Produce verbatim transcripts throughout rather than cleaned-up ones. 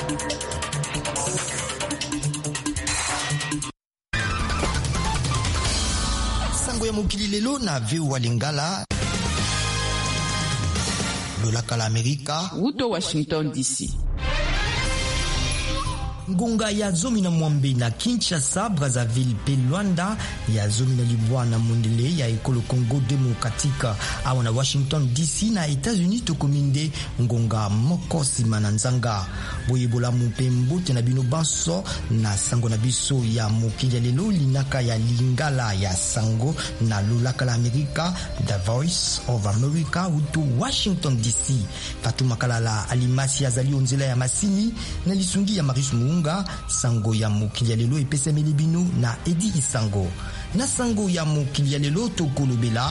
Sango ya mokili lelo na V O A Lingala. Lolaka la Amerika. Uto Washington D C. Ngonga ya zomi na mwambe na Kinshasa, Brazzaville pe Luanda ya zomi na libwa na mondele ya ekolo Congo Demokratika awa na Washington D C na Etats-Unis tokominde ngonga moko sima na nzanga boyebola mupe mbote na bino banso na sango na biso ya mokili ya lelo linaka ya lingala ya sango na lolaka la Amerika, The Voice of America uto Washington D C. Fatuma Kalala alimasi azali onzela ya masini na lisungi ya Maris Munga. Sango ya mokili ya lelo epesa melibino na Edi Isango. Na sango ya mokili ya lelo tokolobela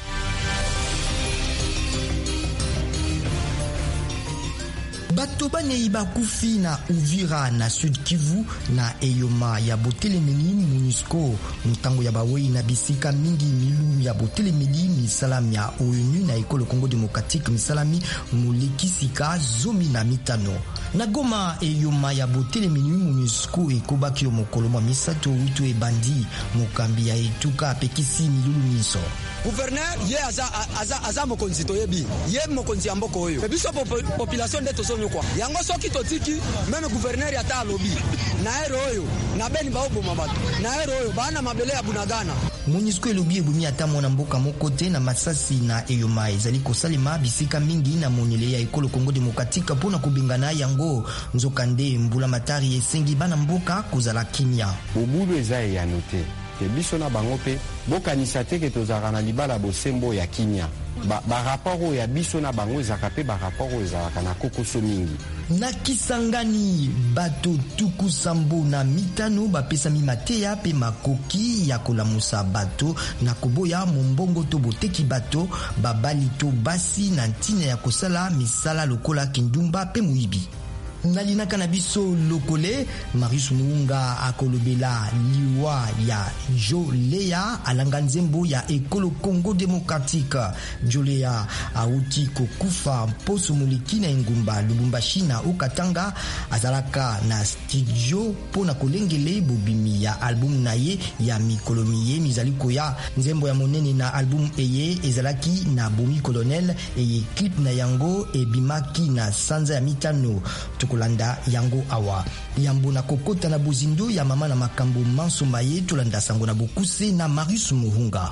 bato banei bakufi na Uvira na Sud Kivu na eyoma ya botelemeli MONUSCO mutango ya bawei na bisika mingi milu ya botelemeli misalami ya ONU na ekolo Congo Demokratique misalami mulekisika zomi na mitano. Na Goma eyoma ya botelemeli MONUSCO ekobaki yo mokolo mwa misato utu ebandi mokambi ya etuka apekisi milulu miso. Gouverneur ye aza aza aza mokonzi toyebi ye mokonzi amboko oyo ebiso population de tozonyo kwa yango soki totiki meme gouverneur ya ta lobi na ero oyo na beni ba oboma bato na ero oyo bana mabele ya bunagana. MONUSCO elobi ebumi ata mona mboka mokote na masasi na eyoma ezali kosalema bisika mingi na monele ya ekolo Congo Demokratika pona kubingana yango nzokande mbula matari esengi bana mboka kozala kimia bobulu eza ya note ke biso na bango pe bokanisa te ke tozaka na libala bosembo ya kimia ba, ba raporo ya biso na bango ezaka pe ba raporo ezalaka na kokoso mingi. Na Kisangani bato tuku sambo na mitano bapesami mateya pe makoki ya kolamusa bato na koboya mombongo to boteki bato babali to basi na ntina ya kosala misala lokola kindumba pe muibi. Nalinaka na biso lokole Maris Munga akolobela liwa ya Jolea alanga nzembo ya ekolo Congo Demokratique. Jolea auti kokufa poso moleki na engumba Lubumbashi na Okatanga azalaka na studio pona kolengele bobimi ya album na ye ya mikolomiye mizaliko ya nzembo ya monene na album eye ezalaki na Bomi Colonel eye clip na yango ebimaki na sanza ya mitano kolanda yango awa yambo na kokota na bozindo ya mama na makambo manso maye tolanda sango na bokuse na Marius Muhunga.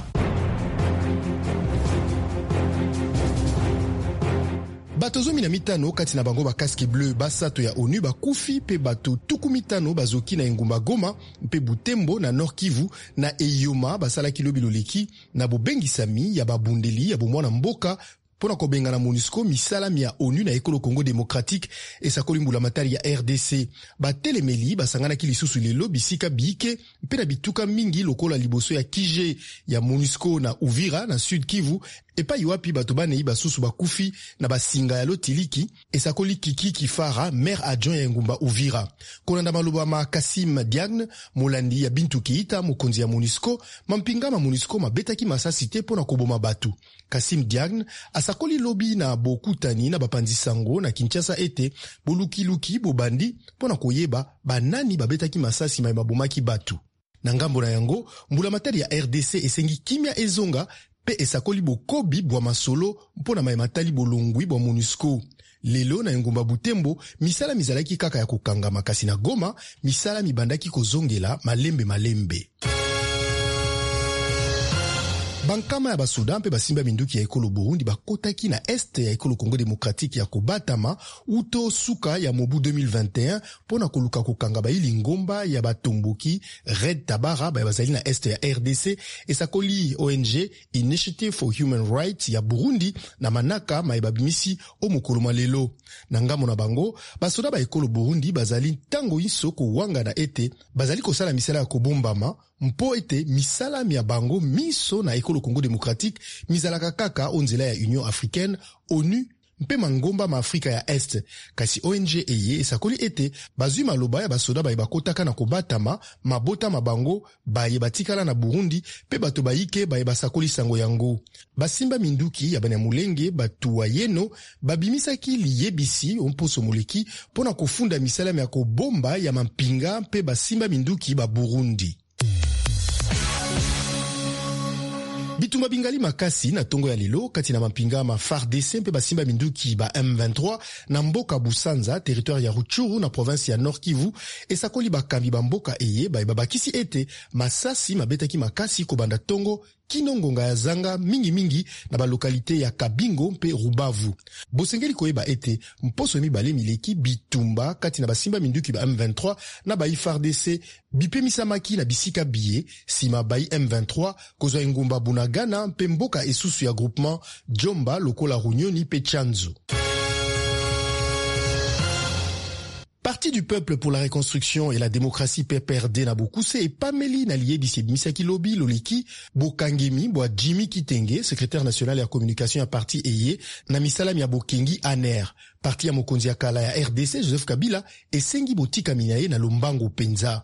Bato zomi na mitano kati na bango ba casque bleu basato ya ONU bakufi pe bato tuku mitano bazoki na engumba Goma mpe Butembo na Nord Kivu na eyoma basalaki lobi loleki na bobengisami ya babundeli ya bomwana mboka pona kobenga na MONUSCO misalami ya ONU na ekolo Congo Demokratique esakoli mbula matari ya R D C. Batelemeli basanganaki lisusu lelo bisika biike mpe na bituka mingi lokola liboso ya Kije ya MONUSCO na Uvira na Sud Kivu epa iwapi bato banei basusu bakufi na basinga ya lotiliki esakoli Kiki Kifara maire adjoint ya ngumba Uvira. Konanda maloba ma Kassim Diagne molandi ya Bintu Keita mokonzi ya MONUSCO mampinga ma MONUSCO mabetaki masasi te pona koboma batu. Kassim Diagne asakoli lobi na bokutani na bapanzi sango na Kinshasa ete bolukiluki bobandi pona koyeba banani babetaki masasi mai mabomaki batu. Na ngambo na yango mbula matari ya R D C esengi kimia ezonga pe esakoli bokobi bwa masolo mpona maimatali bolongwi bwa MONUSCO. Lelo na engumba Butembo misala mizalaki kaka ya kokanga makasi na Goma misala mibandaki kozongela malembe malembe. Bankama ya basuda mpe basimba minduki ya ekolo Burundi bakotaki na este ya ekolo Congo Demokratique ya kobatama uto suka ya mobu deux mille vingt et un pona koluka kokanga baili ngomba ya batomboki Red Tabara ba bazali na este ya R D C esakoli O N G Initiative for Human Rights ya Burundi na manaka maibabimisi o mokolo malelo. Na ngamo na bango basuda ba ekolo Burundi bazali tango iso ko wanga na ete bazali kosala misala ya kobombama mpo ete misala mia bango miso na ekolo Congo Demokratique mizalaka kaka onzela ya Union Africaine, ONU mpe mangomba ma Afrika ya Est. Kasi O N G eye esakoli ete bazwi maloba ya basoda baye bakotaka na kobatama mabota mabango baye batikala na Burundi pe bato bayike baye basakoli sango yango. Basimba minduki ya Banyamulenge batuwa yeno babimisaki liyebisi omposo moleki pona kofunda misalami ya kobomba ya mampinga pe basimba minduki ba Burundi. Bitumba bingali makasi na tongo ya lelo kati na mampinga ma F A R D C mpe basimba minduki ba M vingt-trois na mboka Busanza, territoire ya Rutshuru na province ya Nord Kivu, esakoli bakambi ba mboka eye baye babakisi ete masasi mabetaki makasi kobanda tongo kinongonga ya zanga mingi mingi na ba lokalite ya Kabingo mpe Rubavu. Bosengeli koyeba ete mposo mibale mileki bitumba kati na basimba minduki ba M vingt-trois na ba F A R D C bipemisamaki na bisika biye sima ba M vingt-trois kozwa engumba Bunagana mpe mboka esusu ya groupement Jomba lokola Runyoni pe Chanzu. Parti du peuple pour la reconstruction et la démocratie P P R D na Bokuse et Pameli na liye bisi Misaki Lobi Loliki Bokangemi Boa Jimmy Kitenge, secrétaire national ya communication ya parti eye na misalami ya Bokengi Aner. Parti ya mokonzi ya kala ya R D C Joseph Kabila esengi botika minaye na lombango penza.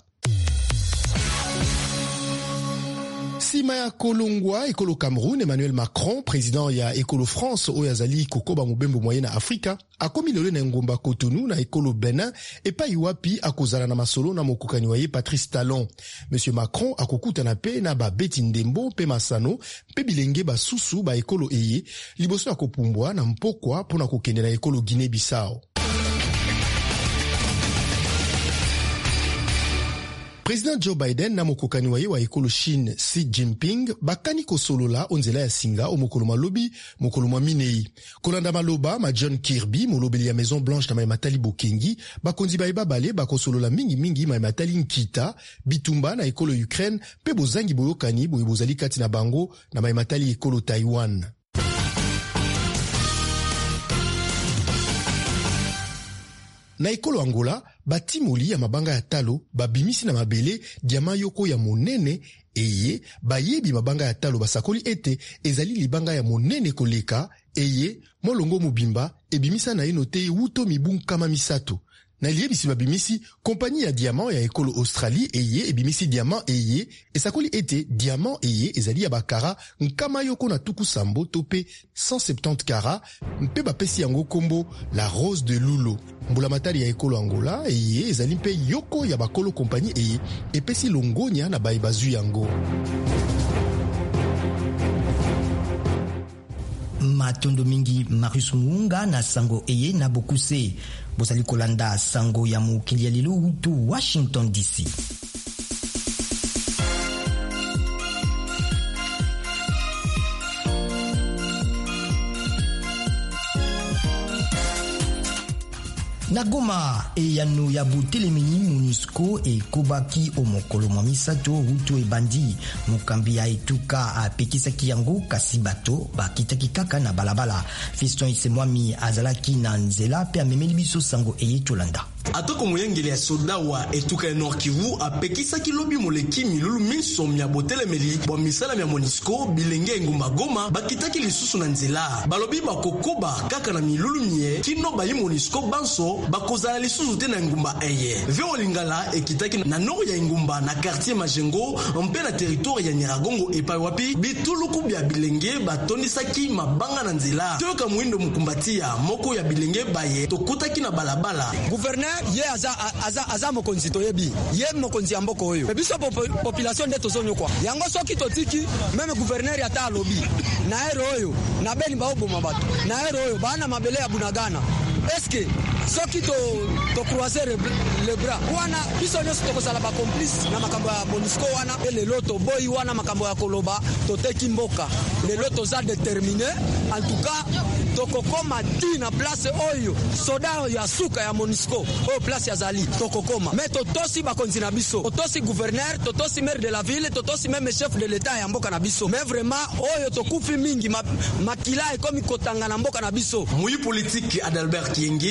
Sima ya Kolongwa, Ekolo Cameroun, Emmanuel Macron, président ya Ekolo France, oyazali kokoba mubembo moyen na Afrika, akomi lole na ngomba Cotonou na Ekolo Benin, epa iwapi akozala na masolo na mokokani waye Patrice Talon. Monsieur Macron akokuta na pe na ba Beti Ndembo, pe Masano, pe bilenge ba susu ba Ekolo eye, liboso akopumbwa na mpokwa pona kokende na Ekolo Guinée-Bissau. Président Joe Biden na mokokani waye wa ekolo Chine Xi Jinping bakani kosolola onzela ya singa o mokolo malobi mokolo mwa minei. Kolanda maloba ma John Kirby molobeli ya Maison Blanche na Matali Bokengi bakonzi baye babale bakosolola mingi mingi ma Matali Nkita bitumba na ekolo Ukraine pe bozangi boyokani boye bozali kati na bango na Matali ekolo Taiwan. Na ekolo Angola, batimoli ya mabanga ya talo, babimisi na mabele, diama yoko ya monene, eye, bayebi mabanga ya talo basakoli ete, ezali libanga ya monene koleka, eye, molongo mubimba, ebimisa na enote wuto mibung kama misato. Na liebisi babimisi, kompani ya diamant ya ekolo Australie eye ebimisi diamant eye esakoli ete diamant eye ezali ya bakara nkama yoko na tuku sambo tope cent septante kara mpe bapesi yango kombo la rose de Lulo. Mbula matari ya ekolo Angola eye ezali mpe yoko ya bakolo kompani eye epesi longonya na baibazu yango. Matondo mingi Marius Muunga na sango eye na Bokuse. Bosali kolanda sango ya mukili ya lilo utu Washington D C. Na Goma eyano ya butelemini MONUSCO e kobaki omokolo mwa misato hutu ebandi mukambi ya etuka apekisaki yango kasi bato bakitaki kaka na balabala. Fiston Isemwami azalaki na nzela pe amemeli biso sango eye tolanda. Atoko moyengeli ya soda wa etuka ya Nord Kivu apekisaki lobi moleki milulu minsom ya botelemeli bwa misala ya MONUSCO bilenge ngumba Goma bakitaki lisusu na nzela. Balobi bakokoba kaka na milulu mie kino bayi MONUSCO banso bakozala lisusu te na ngumba eye. Veo Lingala ekitaki na nord ya ngumba na quartier Majengo mpe na territoire ya Nyiragongo epai wapi bituluku bya bilenge batondisaki mabanga na nzela. Toyoka mwindo mukumbatia moko ya bilenge baye tokutaki na balabala. Gouverneur ye aza aza aza mokonzi toyebi ye mokonzi ya mboko oyo biso population nde tozonyo kwa yango soki totiki meme gouverneur ata alobi na ero oyo na beni baoboma bato na ero oyo bana mabele ya Bunagana. Est-ce que soki to to croiser le bras wana biso nyoso tokozala ba complice na makambo ya MONUSCO wana ele loto boy wana makambo ya koloba toteki mboka le loto za déterminé en tout cas tokokoma ti na place oyo soda ya suka ya MONUSCO oyo place ya zali tokokoma mais totosi bakonzi na biso totosi gouverneur totosi maire de la ville totosi même chef de l'état ya mboka na biso mais vraiment oyo tokufi mingi makila ekomi kotanga na mboka na biso. Mui politique Adalbert Kienge molobi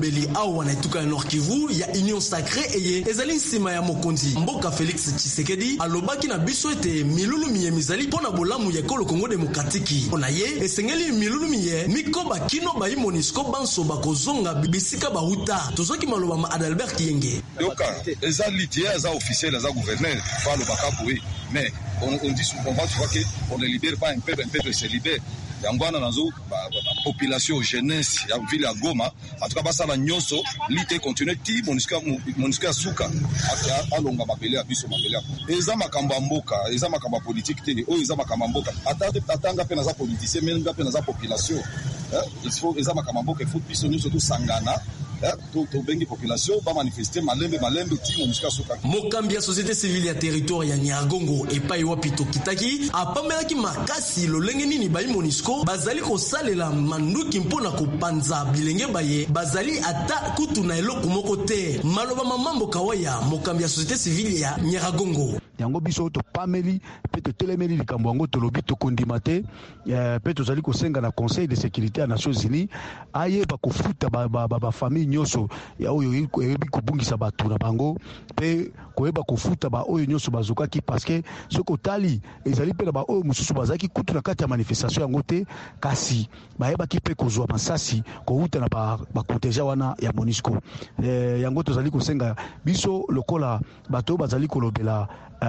balobeli awa na etuka ya Nord Kivu ya Union Sacrée eye ezali nsima ya mokonzi mboka Félix Tshisekedi alobaki na biso ete milulu miye mizali pona bolamu ya ekolo Congo Demokratiki ona ye esengeli milulu miye mikoba kino ba MONUSCO banso bakozonga bisika bahuta tozoki maloba ma Adalbert Kiyenge yoka eza lidia za officiel za gouverneur falo bakaboui mais on, on dit souvent tu vois que on ne libère pas un peuple un peuple se libère yangwana nazo ba, ba, ba population jeunesse ya ville ya Goma en tout cas basa la nyonso lite continuer ti MONUSCO MONUSCO suka alonga mabele ya biso mabele eza makambo mboka eza makambo politique te o eza makambo mboka atanga atanga pe na za politicien mais nga pe na za population hein il faut eza makambo mboka il faut biso nyonso to sangana to to bengi population ba manifester malembe malembe ti MONUSCO suka mokambi ya société civile ya territoire ya Nyiragongo epai wapi tokitaki apamelaki makasi lolenge nini ba MONUSCO bazali kosalela manduki mpona kopanza bilenge baye bazali ata kutu na eloko moko te maloba mamambo kawaya mokambi ya société civile ya Nyiragongo yango biso to pameli pe to telemeli likambo yango to lobi to kondima te pe to zali kosenga na conseil de sécurité ya Nations Unies aye ba kofuta ba ba, ba, ba famille nyoso ya oyo yebi kobungisa bato na bango pe koyeba kofuta ba oyo nyoso bazokaki parce que soko tali ezali pe na ba oyo mususu bazaki kutu na kati ya manifestation yango te kasi bayeba ki pe kozwa masasi ko huta na ba, ba contingent wana ya MONUSCO eh, yango to zali kosenga biso lokola bato bazali kolobela Uh,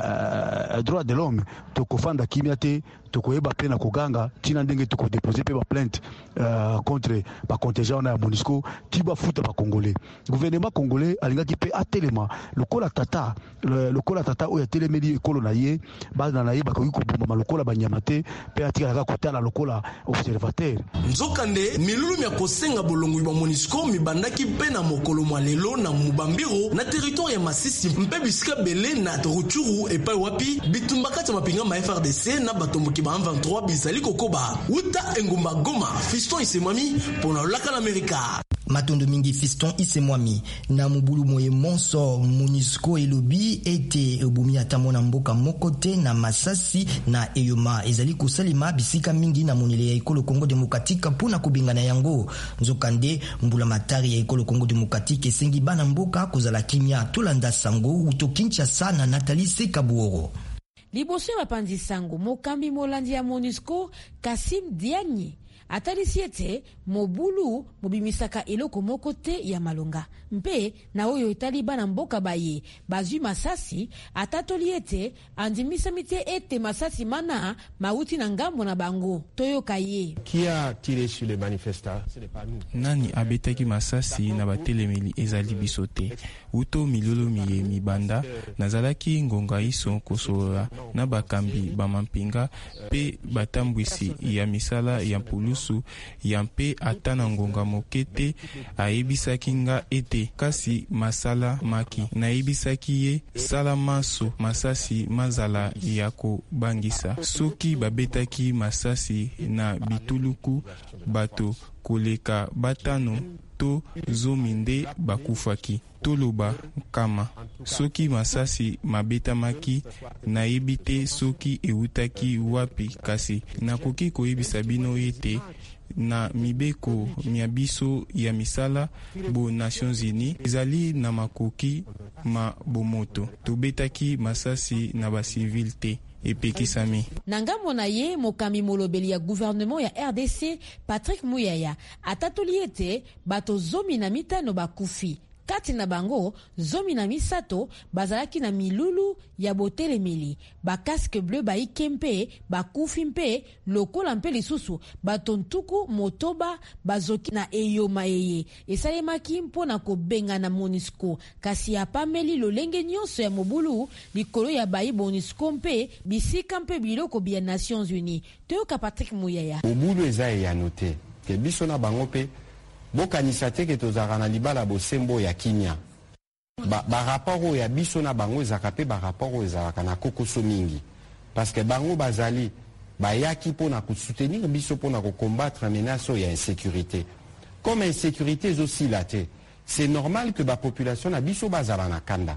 uh, uh, droit de l'homme to kofanda kimia te to koyeba pe na koganga tina ndenge to ko déposer pe ba plainte uh, contre ba contingent na MONUSCO ti ba futa ba congolais gouvernement congolais alingaki pe atelema lokola tata lokola tata oya telemeli ekolo na ye ba na ye ba ko kubuma lokola banyama te pe atika ka kotala lokola observateur nzokande milulu ya kosenga bolongo ba MONUSCO mibandaki pe na mokolo mwalelo na Mubambiro na territoire ya Masisi mpe bisika bele na Ruchuru epai wapi bitumba kati mapinga ma F R D C na batomboki ba vingt-trois bizali kokoba uta engumba Goma Fiston Isemwami pona laka l'Amerika matondo mingi Fiston Isemwami na mubulu moye monso MONUSCO elobi ete ebumi atamona mboka mokote na Masasi na Eyoma ezali kosalima bisika mingi na monele ya ekolo Congo Demokratike pona kubingana yango nzokande mbula matari ya ekolo Congo Demokratike esengi bana mboka kozala kimia tolanda sango uto Kinshasa na Nathalie Sekabuoro liboso ya bapandi sango mokambi molandi ya MONUSCO Kassim Diani atalisi ete mobulu mobimisaka eloko moko te ya malonga mpe na oyo etali bana mboka baye bazwi masasi atatoli ete andimisami te ete masasi mana mauti na ngambo na bango toyoka ye qui a tiré sur les manifestants ce n'est pas nous nani abetaki masasi na batelemeli ezali biso te uto milulu miye mibanda nazalaki ngonga iso kosola na bakambi bamampinga pe batambwisi ya misala ya mpulusu ya mpe ata na ngonga mokete ayebisaki nga ete kasi masala maki nayebisaki ye sala maso masasi mazala ya kobangisa soki babetaki masasi na bituluku bato koleka batano to zomi nde bakufaki toloba kama soki masasi mabetamaki nayebi te soki eutaki wapi kasi nakoki koyebisa bino ete na mibeko mia biso ya misala bo Nations Unies ezali na makoki ma bomoto tobetaki masasi na basivile te epekisami na ngambo na ye mokambi molobeli ya gouvernement ya R D C Patrick Muyaya atatoli ete bato zomi na mitano bakufi kati na bango zomi na misato bazalaki na milulu ya botelemeli ba casque bleu ba ikempe bakufi mpe lokola mpe lisusu batontuku motoba bazoki na Eyoma eye esalemaki mpona kobenga na MONUSCO kasi apameli lolenge nyonso ya mobulu likolo ya bayi MONUSCO mpe bisika mpe biloko bya Nations Unies toyoka Patrick Muyaya mobulu eza ya note ke biso na bango pe bokanisa te ke tozalaka na libala bosembo ya kimia barapport oyo ya biso na bango ezalaka mpe barapport oyo ezalaka na kokoso mingi parce que bango bazali bayaki mpona kosoutenir biso mpona kokombattre menace oyo ya insécurité comme insécurité ezosila te c'est normal que bapopulation na biso bazala na kanda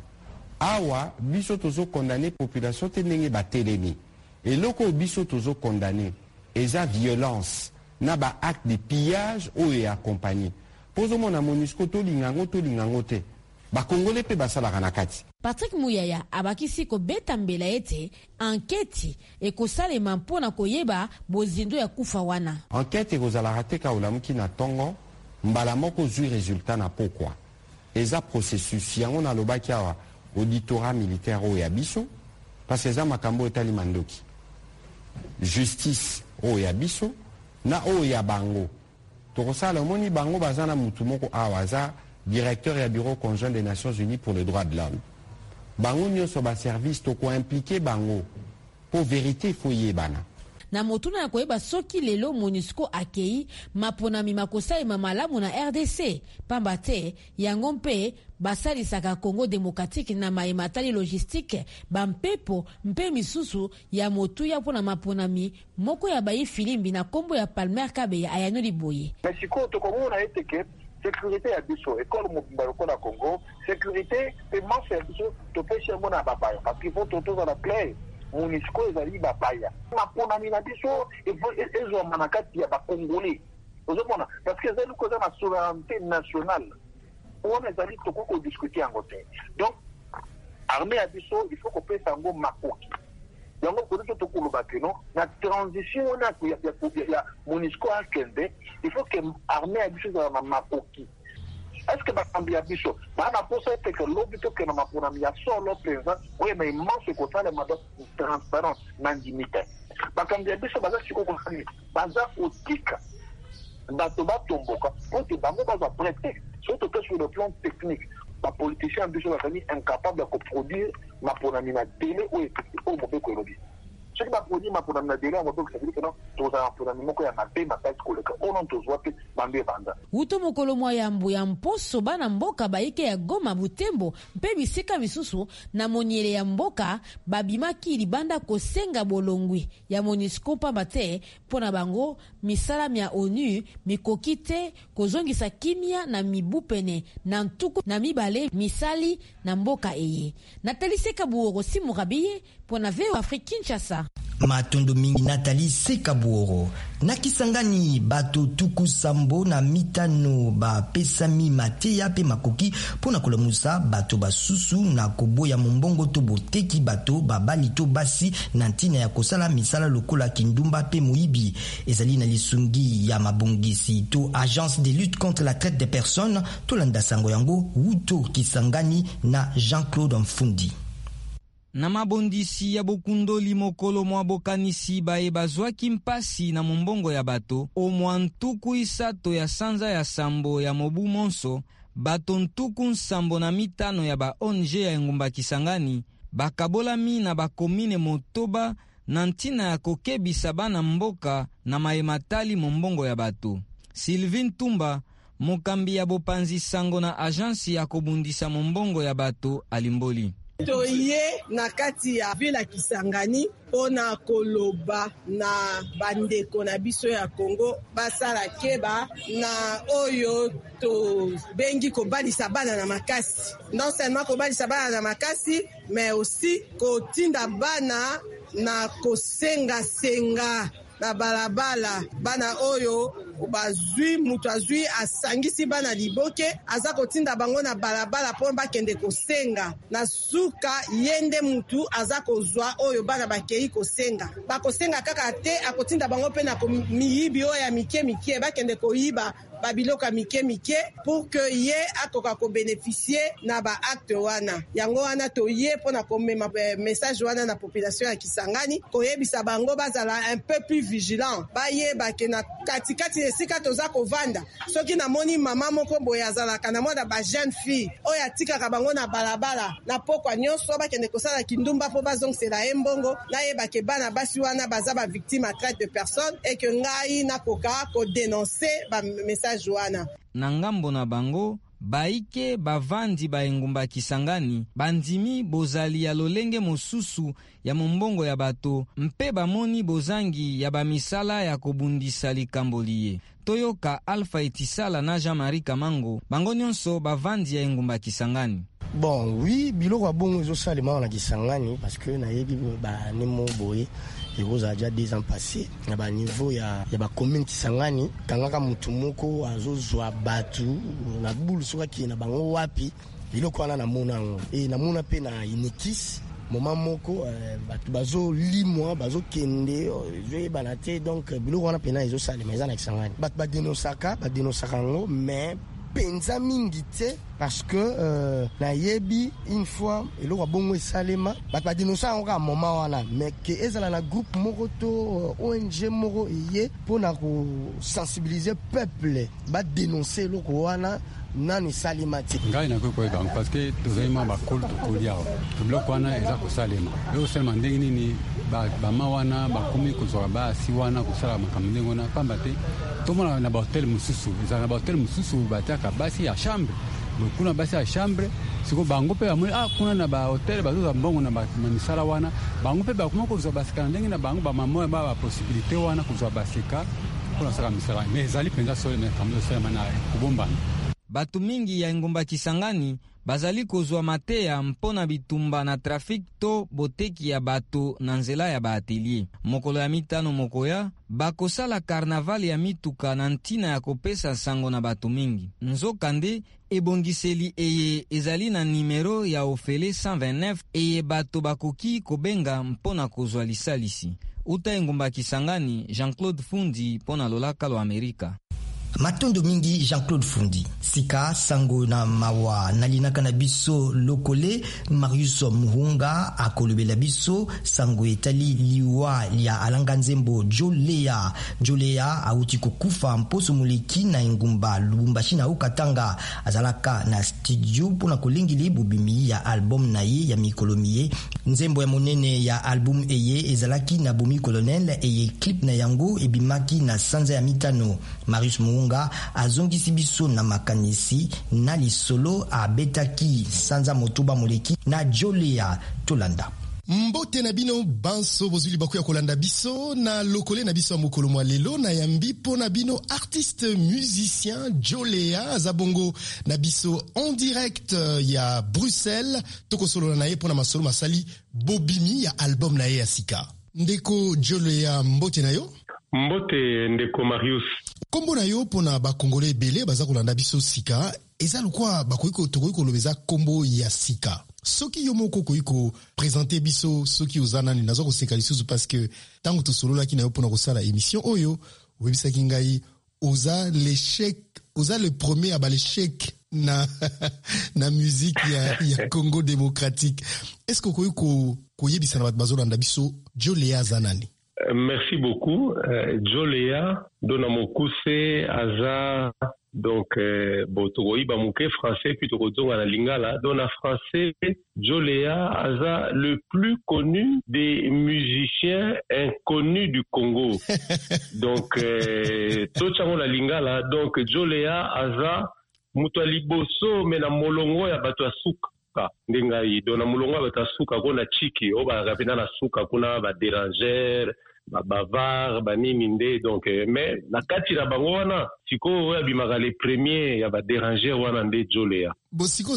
awa biso tozokondane population te ndenge batelemi eloko oyo biso tozokondane eza violence na ba acte de pillage ou et accompagné pozo mona MONUSCO to lingango to lingango te ba congolais pe basalaka na kati. Patrick Muyaya abakisi kobeta mbela ete enquête ekosalema mpona koyeba bozindo ya kufa wana. Enquête ekozalaka te ka olamuki na tongo mbala moko zui résultat na pokwa eza processus yango nalobaki awa auditorat militaire oyo ya biso parce que eza makambo etali mandoki justice oyo ya biso na oyo ya bango tokosala omoni bango baza na mutu moko awa aza directeur ya bureau conjoint des Nations Unies pour les droits de l'homme bango nyonso baservice toko impliqué bango po vérité fo yebana na motuna ya koyeba soki lelo MONUSCO akei maponami makosalema malamu na R D C pamba te yango mpe basalisaka Congo démocratique na maematali logistique bampepo mpe misusu ya motuya mpona maponami moko ya bayi filimbi na kombo ya Palmer Kabeya ayano liboye. Mexico tokomona eteke sécurité ya biso école mobimba lokola Congo sécurité paiement ya biso topesha mona babaya parce qu'il faut totoza la clair MONUSCO ezali babaya maponami na biso ezoma na kati ya bakongolais ozomona parce que ezali koza na souveraineté nationale on ezali toko kodiscuter yango te donc armée ya biso il faut kopesa yango makoki yango kodito tokoloba ke no na transition wana ya ya MONUSCO akende il faut que armée ya biso ezala na makoki. Est-ce que bakambi ya biso bana posa ete ke lobi to ke na maponami ya solo présent oyo na immense kotala mado transparence na ndimite bakambi ya biso baza siko kokani baza otika bato batomboka ote bango baza prêter surtout que sur le plan technique ba politicien biso bazali incapable de produire maponami na télé oyo oyo mobeko elobi soki baproduit maponami na télé yango donc ça veut dire que non tozala maponami moko ya mabe makasi koleka oyo tozwa pe bambe ebanda uto mokolo mwa ya mbu ya mposo bana mboka baike ya Goma Butembo mpe bisika misusu na moniele ya mboka babimaki libanda kosenga bolongwi ya MONUSCO pamba te mpona bango misala ya ONU mikoki te kozongisa kimia na mibupene na ntuku na mibale misali na mboka eye. Nathalie Sekabuoro Simurabiye mpona V O Afrique Kinshasa. Matondo mingi Nathalie Sekabuoro na Kisangani bato tuku sambo na mitano ba pesami mateya pe makoki pona kolamusa bato basusu na koboya mombongo to boteki bato babali to basi na ntina ya kosala misala lokola kindumba pe moyibi ezali na lisungi ya mabongisi to agence de lutte contre la traite des personnes to landa sango yango wuto Kisangani na Jean-Claude Mfundi. Na mabondisi ya bokundoli mokolo mwa bokanisi baye bazwaki mpasi na mombongo ya bato o mwa ntuku isato ya sanza ya sambo ya mobu monso bato ntuku nsambo na mitano ya ba O N G ya engumba Kisangani bakabolami na bakomine Motoba na ntina ya kokebisa bana mboka na maematali mombongo ya bato. Sylvine Tumba mokambi ya bopanzi sango na agensi ya kobundisa mombongo ya bato alimboli. Toye na kati ya vila Kisangani pona koloba na bandeko na biso ya Congo basala keba na oyo to bengi kobalisa bana na makasi. Non seulement kobalisa bana na makasi mais aussi kotinda bana na kosenga senga na balabala bana oyo bazui mutu azui asangisi bana liboke aza kotinda bango na balabala po bakende kosenga na suka yende mutu aza kozwa oyo bana bakei kosenga bakosenga kaka te akotinda bango pe na miyibi oyo ya mike mike bakende koyiba babiloka mike mike pour que ye akoka ko bénéficier na ba acte wana yango wana to ye pona ko mema message wana na population ya Kisangani koyebisa bango bazala un peu plus vigilant baye bake na kati kati esika toza kovanda soki na moni mama moko boya azala kana moda ba jeune fille oya tika ka bango na balabala na pokwa nyonso bakende kosala kindumba po bazongisela embongo na ye bake bana basi wana baza ba victime à traite de personnes et que ngai na koka ko dénoncer ba message Joana. Na ngambo na bango baike bavandi ba engumba Kisangani bandimi bozali ya lolenge mosusu ya mombongo ya bato mpe bamoni bozangi ya bamisala ya kobundisa likambo liye. Toyoka Alpha Etisala na Jean-Marie Kamango bango nyonso bavandi ya engumba Kisangani. Bon, oui, biloko bongo zo salima na Kisangani parce que na yebi ba nemo boye et vous a déjà deux ans passés na ba niveau ya ya ba commune Kisangani kangaka mutu moko azozwa batu na bulu soka ki na bango wapi biloko wana na mona e na mona pe na inikis moment moko batu bazo limwa bazo kende je banate donc biloko wana pena ezo sale mais na Kisangani bat ba denosaka ba denosaka ngo mais penza mingi te parce que euh, na yebi une fois eloko bongo esalema bat ba denosaka ngo ka moment wana mais que ezala na groupe moko to O N G moko ye pona ko sensibiliser peuple ba dénoncer eloko wana nani salimati ngai na ko ba parce que tozema ba kol to kolia to blok wana eza ko salema yo seulement ndenge nini ba ba mawana ba komi ko zo ba si wana ko sala makamlengo na pamba te to mona na ba hotel mususu eza na ba hotel mususu bataka basi ya chambre kuna basi ya chambre siko bango pe amwe ah kuna na ba hotel bazo za mbongo na ba manisala wana bango pe ba kuma ko zo basika ndenge na bango ba mamo ba ba possibilité wana ko zo basika kuna sala misala mais zali penza so na kamlo sala mana kubombana. Batu mingi ya engumba Kisangani bazali kozwa mateya mpona bitumba na trafik to boteki ya bato na nzela ya baatelier. Mokolo ya mitano mokoya bakosala karnaval ya mituka na ntina ya kopesa sango na batu mingi. Nzokande ebongiseli eye ezali na numero ya ofele cent vingt-neuf eye bato bakoki kobenga mpona kozwa lisalisi. Uta engumba Kisangani, Jean-Claude Fundi pona lolaka lo Amerika. Matondo mingi Jean-Claude Fundi sika sango na mawa nalinaka na biso lokole Marius Muhunga akolobela biso sango etali liwa lia alanga nzembo Jolea Jolea auti kokufa mposo muleki na engumba Lubumbashi na Okatanga azalaka na studio pona kolingili bubimi ya album na ye ya mikolomiye nzembo ya monene ya album eye ezalaki na Bomi Colonel eye clip na yango ebimaki na sanza ya mitano. Marius Muhunga azongisi biso na makanisi na lisolo abetaki sanza motuba moleki na Jolea tolanda. Mbote na bino banso bozuli baku ya kolanda biso na lokole na biso mokolo mwa lelo na yambi po na bino artiste musicien Jolea zabongo na biso en direct ya Bruxelles toko solo na ye po na masolo masali bobimi ya album na ye ya sika. Ndeko Jolea mbote na yo? Mbote ndeko Marius. Kombo na yo pona ba Congolais belé baza kolanda biso sika eza lukwa bakoiko tokoiko lobeza kombo ya sika. Soki yo moko koiko présenter biso soki ozana ni nazo ko seka lisusu parce que tango to solo la ki na yo pona ko sala émission oyo webisa kingai oza l'échec oza le premier à ba l'échec na na musique ya ya Congo démocratique. Est-ce que koiko koyebisa na bazo landa biso Jolea zanani? Merci beaucoup. Euh, Jolea Donamokuse Aza donc euh, Botoi Bamouke français puis Tokozonga na Lingala dona français Jolea Aza le plus connu des musiciens inconnus du Congo. Donc euh, Tochango la Lingala donc Jolea Aza Mutali Boso mena molongo ya bato asuka ndengai dona molongo ya bato asuka kona chiki oba kapena na suka kuna ba déranger ba bavard ba nini nde donc mais na kati na bango wana siko ya bimaka les premiers ya ba déranger wana nde Jolea bosiko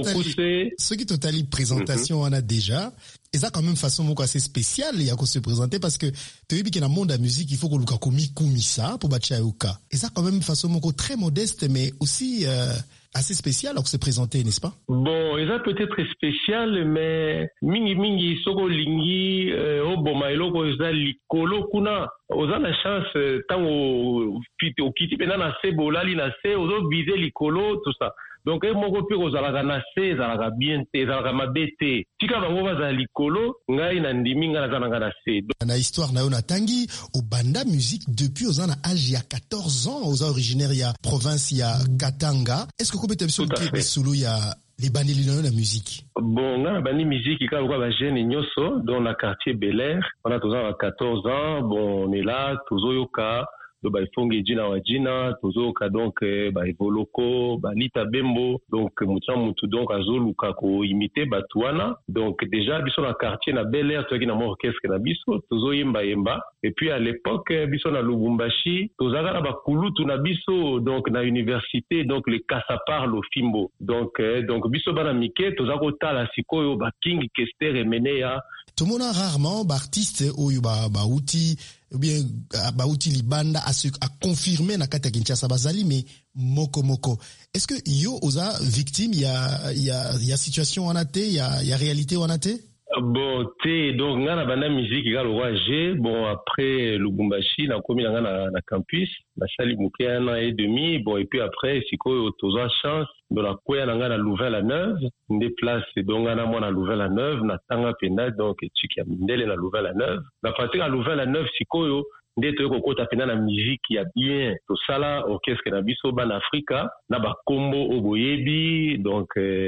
ce qui totali présentation wana mm -hmm. déjà et ça quand même façon moko assez spéciale ya ko se présenter parce que tu sais que dans le monde de la musique il faut que luka komi kumisa pour bacha yoka et ça quand même façon moko très modeste mais aussi euh, assez spécial alors que se présenter, n'est-ce pas? Bon, ça peut-être spécial, mais mingi mingi soko lingi au boma eloko za likolo kuna oza la chance tant au au kiti pena na sebo lali na se ozo viser likolo tout ça. Donc moko pe kozala na se zala bien te zala mabete tika bango baza likolo ngai na ndimi ngala zana na se. Na histoire na yo na tangi au banda musique depuis aux ana âge ya quatorze ans aux originaire ya province ya Katanga. Est-ce que peut-être sur le solo ya les bandeli na musique? Bon, na bandi musique ka kwa ba jeune nyoso dans le quartier Bel Air. On a tous à quatorze ans, bon on est là tous yoka do ba ifonge jina wa jina tozoka donc ba evoloko ba lita bembo donc mutu mutu donc azoluka ko imiter batuana donc déjà biso na quartier na Bel Air toki na orchestre na biso tozoyemba yemba et puis à l'époque biso na Lubumbashi tozaka na bakulutu na biso donc na université donc le Casa Parle au Fimbo donc donc biso bana mike tozako tala sikoyo ba King Kester Emeneya. Tomona rarement bartiste oyo ba bauti ou bien bauti libanda à se à confirmer na kati ya Kinshasa bazali mais moko moko. Est-ce que yo oza victime il y a il y a il y a situation en até il y a il y a réalité en até? Bon, te donc nga na banda musique ga le roi G bon après Lubumbashi na komi nga na na campus na sali muke un an et demi bon et puis après siko toza chance de la koya nga na Louvain-la-Neuve ndé place donc nga na mona Louvain-la-Neuve na tanga pena donc tiki ya mindele na Louvain-la-Neuve na pratique à Louvain-la-Neuve siko ndé to kokota pena na musique ya bien to sala orchestre na biso ban Africa na ba kombo oboyebi donc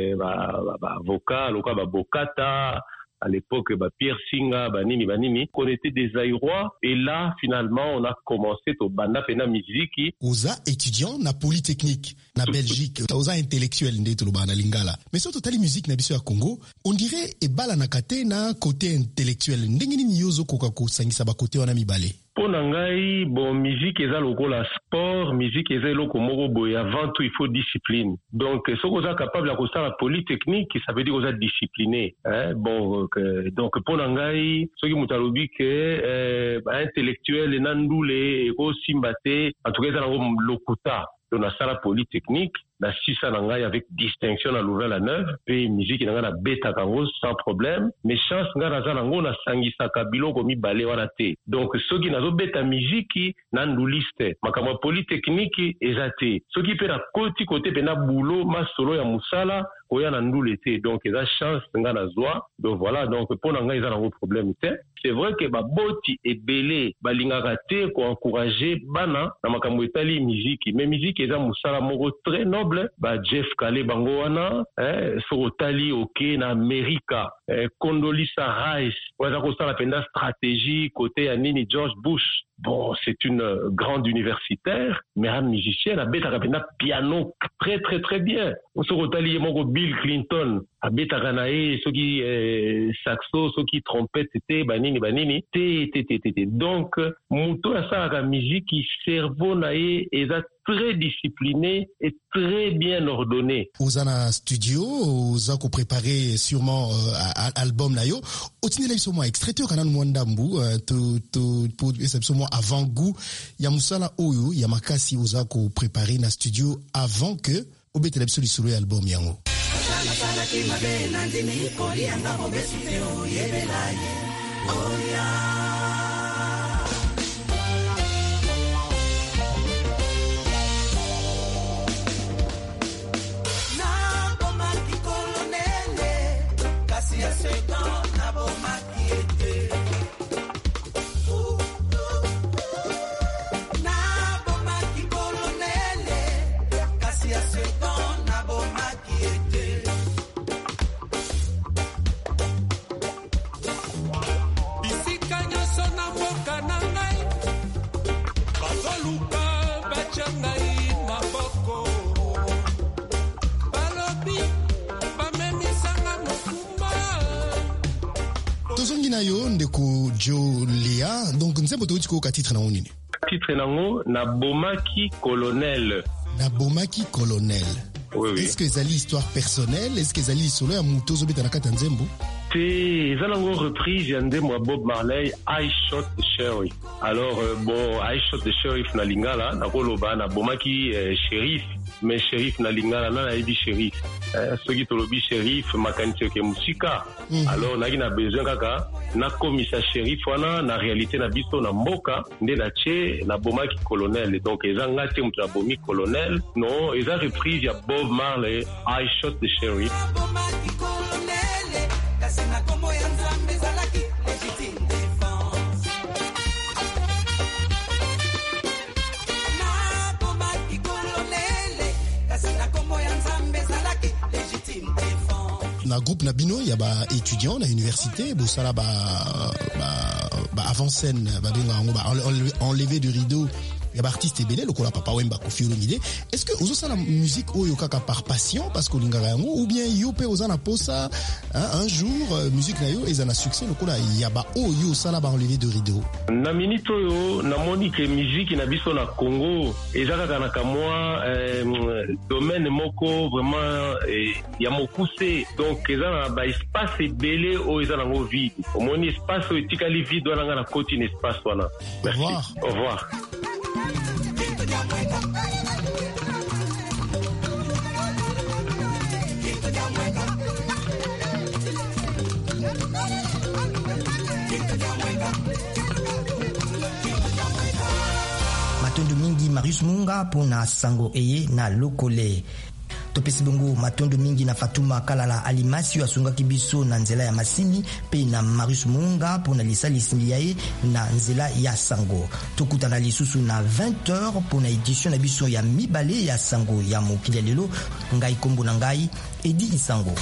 ba ba vocal ou ba bokata à l'époque, bah, Pierre Singa, Banini, Banini, qu'on était des Aïrois. Et là, finalement, on a commencé au Banda Pena Musique. Oza étudiant na Polytechnique, na Belgique, oza intellectuel ndeto na Lingala. Mais surtout, tali musique na biso ya Congo, on dirait, e bala na kate na côté intellectuel. Ndengini ni yozo koka ko sangisa ba côté wana mibale. Pour Nangai, bon, musique est lokola sport, musique est loko moko boy. Avant tout, il faut discipline. Donc, ce qu'on est capable de faire la polytechnique, ça veut dire qu'on est discipliné. Hein? Bon, euh, donc, pour Nangai, ce qui mutalobi que, euh, intellectuel, et nandoule, et aussi mbate, en tout cas, c'est un lokuta. Donc, on a ça la polytechnique. Na sisa nangai avec distinction na Louvain-la-Neuve pe musique nanga na beta kango sans problème mais chance nga na zanango na sangisa kabilo komi balé wana te donc soki nazo beta musique na nduliste makama polytechnique ezate soki pe na koti côté pe na boulot ma solo ya musala koya na ndule te donc eza chance nga na zwa donc voilà donc pour nanga eza na problème te c'est vrai que ba boti ebele balingaka te ko encourager bana na makambo etali musique mais musique eza musala moko très noble ba Jeff Kale bango wana eh sokotali ok na America eh, Condoleezza Rice waza ko sala penda stratégie côté ya nini George Bush. Bon, c'est une grande universitaire, mais un musicien, a bêta kapena piano très très très bien. On se retali mon Bill Clinton, a bêta ganae, ce qui saxo, ce qui trompette, c'était banini banini, té té té té. Donc, muto a ça la musique qui cerveau nae et très discipliné et très bien ordonné. Ozana studio, ozako préparé sûrement euh, album nayo. Otine la somo extraiteur kana mwandambu to to pour somo avant goût ya musala oyo ya makasi ozako préparé na studio avant que obete la bisoli solo album yango. Yo ndeko Jolia donc nzembo to tiko ka titre na nini titre nango na bomaki colonel na bomaki colonel oui, oui. Est-ce que c'est l'histoire personnelle est-ce que c'est l'histoire ya mutozo beta na kata nzembo c'est zanango reprise ya ndembo ya Bob Marley I Shot the Sheriff alors euh, bon I Shot the Sheriff na lingala na koloba na bomaki euh, sheriff mais sheriff na lingala na na sheriff euh, soki tolobi sheriff makanisi ke musika mm-hmm. Alors naki na besoin kaka na komisa sheriff wana na réalité na biso na mboka nde na che na bomaki colonel donc eza ngati mutu na bomi colonel non eza reprise ya Bob Marley I Shot the Sheriff. Na groupe Nabino, il y a ba étudiants na université, bo sala ba ba ba avant scène, ba benga ba enlever du rideau ya ba artiste ebele lokola Papa Wemba Koffi Olomide. Est-ce que ozo la musique oyo kaka par passion parce que lingaka yango ou bien yo pe ozana posa un jour euh, musique na yo ezana succès lokola yaba oyo sala ba enlever de rideau. Na minute oyo na moni ke musique na biso na Congo ezaka kana kamwa euh, domaine moko vraiment eh, ya mokuse donc ezana ba espace ebele oyo ezana ngo vide. Omoni espace oyo tikali vide wana na koti na espace wana. Merci. Au revoir. Au revoir. Matondo mingi Marius Munga pona sango eye na lokole. Topesi bongo matondo mingi na Fatuma Kalala Alimasi asunga kibiso na nzela ya masini pe na Marius Munga pona lisali simbiaye na nzela ya sango. Tokutana lisusu na vingt heures pona édition na biso ya mibale ya sango ya mokili lelo ngai kombo na ngai Edi Isango.